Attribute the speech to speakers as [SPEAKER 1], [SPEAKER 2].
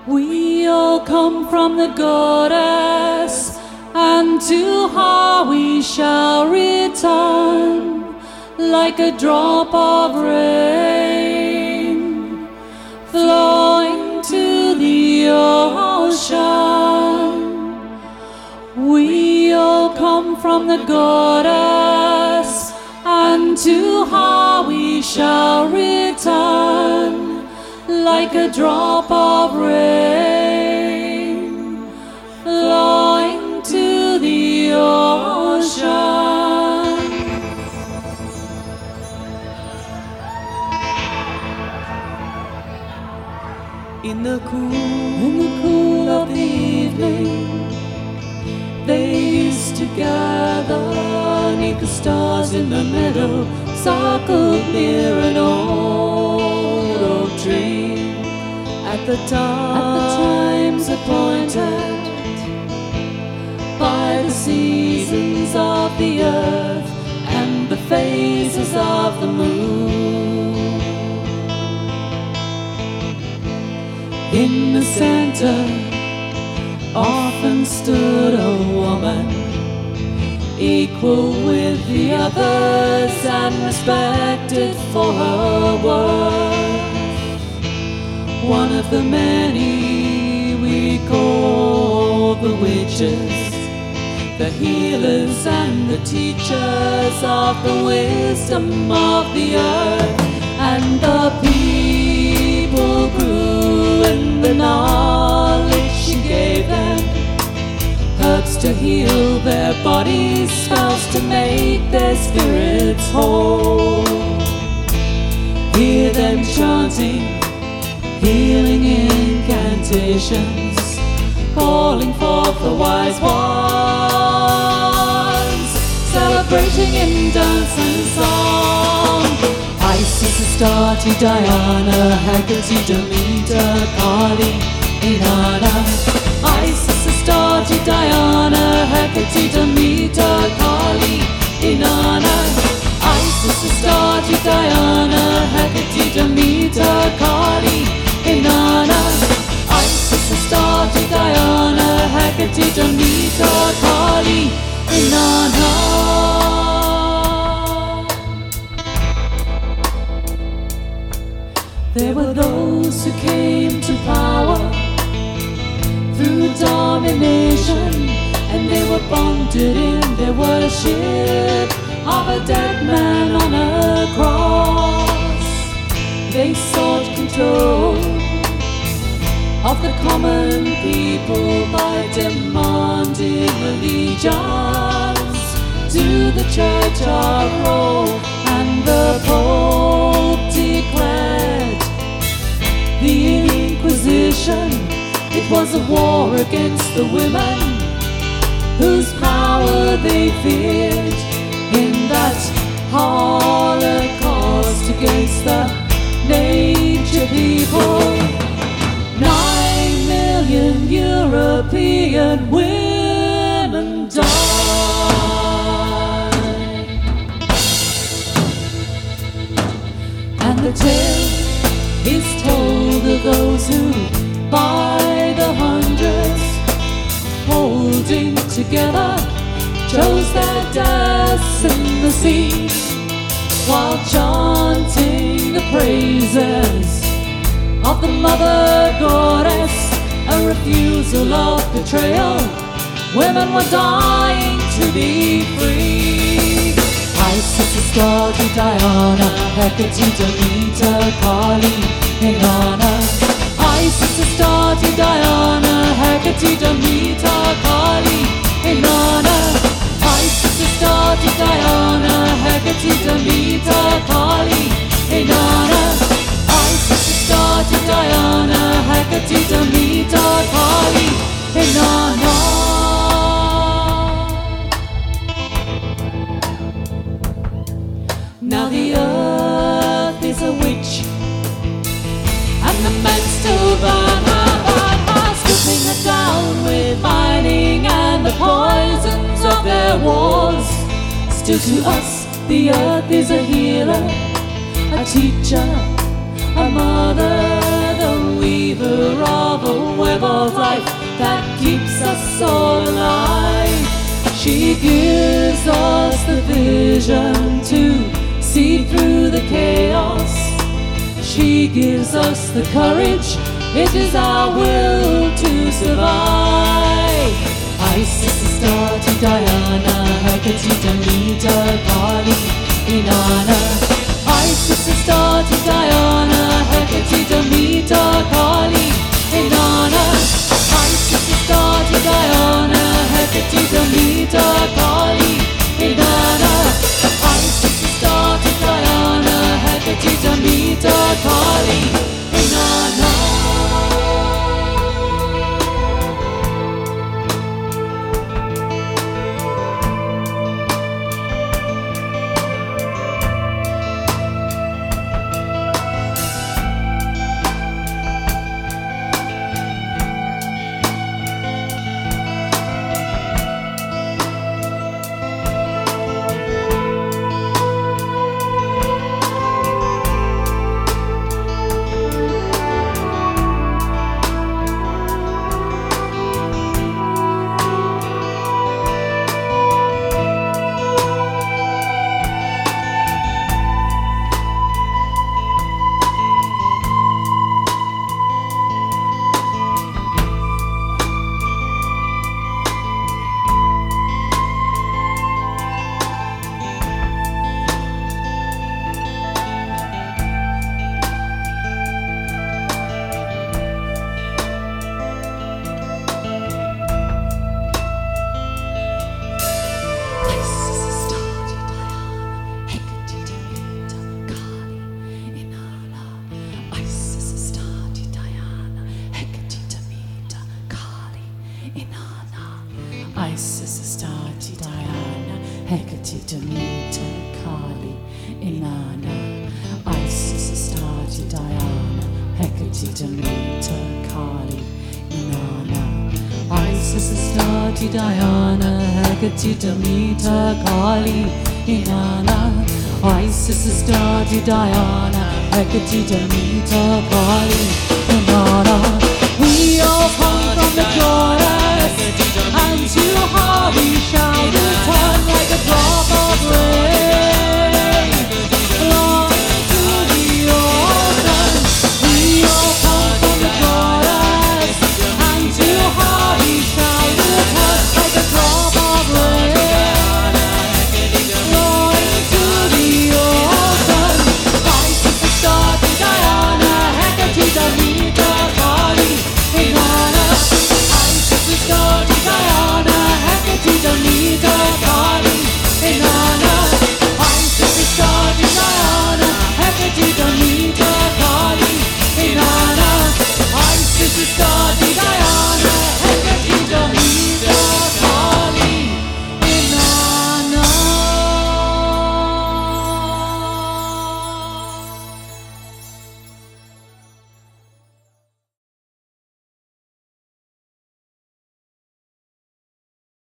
[SPEAKER 1] We all come from the goddess, and to her we shall return, like a drop of rain flowing to the ocean. We all come from the goddess, and to her we shall return, like a drop of rain flowing to the ocean. In the cool of the evening, they used to gather 'neath the stars in the meadow, circled near an old oak tree. At the times appointed by the seasons of the earth and the phases of the moon. In the center often stood a woman, equal with the others and respected for her worth. One of the many we call the witches, the healers and the teachers of the wisdom of the earth. And the people grew in the knowledge she gave them, herbs to heal their bodies, spells to make their spirits whole. Hear them chanting healing incantations, calling forth the wise ones, celebrating in dance and song. Isis, Astarte, Diana, Hecate, Demeter, Kali, Inanna. Isis, Astarte, Diana, Hecate, Demeter, Kali, Inanna. Isis, Astarte, Diana, Hecate, Demeter, Kali, Inanna. Isis, Astarte, Diana, Hecate, Demeter, Kali, Inanna. There were those who came to power through domination, and they were bonded in their worship of a dead man on a cross. They sought control of the common people by demanding allegiance to the Church of Rome, and the Pope declared the Inquisition. It was a war against the women whose power they feared in that holocaust against the nature people. 9 million European women died. And the tale is told of those who by the hundreds, holding together, chose their deaths in the sea, while chanting the praises of the mother goddess, a refusal of betrayal. Women were dying to be free. Isis, Astarte, Diana, Hecate, Demeter, Kali, Inanna. Isis, Astarte, Diana, Hecate, Demeter, Kali, Inanna. Isis, Astarte, Diana, Hecate, Demeter, Kali, Inanna. Isis, Astarte, Diana, Hecate, Demeter, Kali, Inanna. Now the earth is a witch, and the men still burn her, stripping her down with mining and the poisons of their wars. Still to us, the earth is a healer, a teacher, a mother, the weaver of a web of life that keeps us all alive. She gives us the vision to see through the chaos. She gives us the courage, it is our will to survive. Isis, Astarte, Diana, Hecate, Demeter, Kali, Inanna. Isis, Astarte, Diana, Hecate, Demeter, Kali, Inanna. Isis, Astarte, Diana, Hecate, Demeter, Kali, Inanna. Isis, Astarte, Diana, Hecate, Demeter, Kali, Inanna. Isis, Astarte, Diana, Hecate, Demeter, Kali, Inanna. Isis, Astarte, Diana, Hecate, Demeter, Kali, Inanna. Isis, Astarte, Diana, Hecate, Demeter, Kali, Inanna. Isis, Astarte, Diana, Hecate, Demeter, Kali, Inanna. We all come from the goddess, and to her we shall return like a drop of rain, flowing to the ocean. We all come from the goddess, and to her we shall return like a drop of rain, flowing to the ocean. Isis, Astarte, Diana, Hecate, Demeter, Kali, Inanna. Isis, Astarte, Diana, Hecate, Demeter, Kali.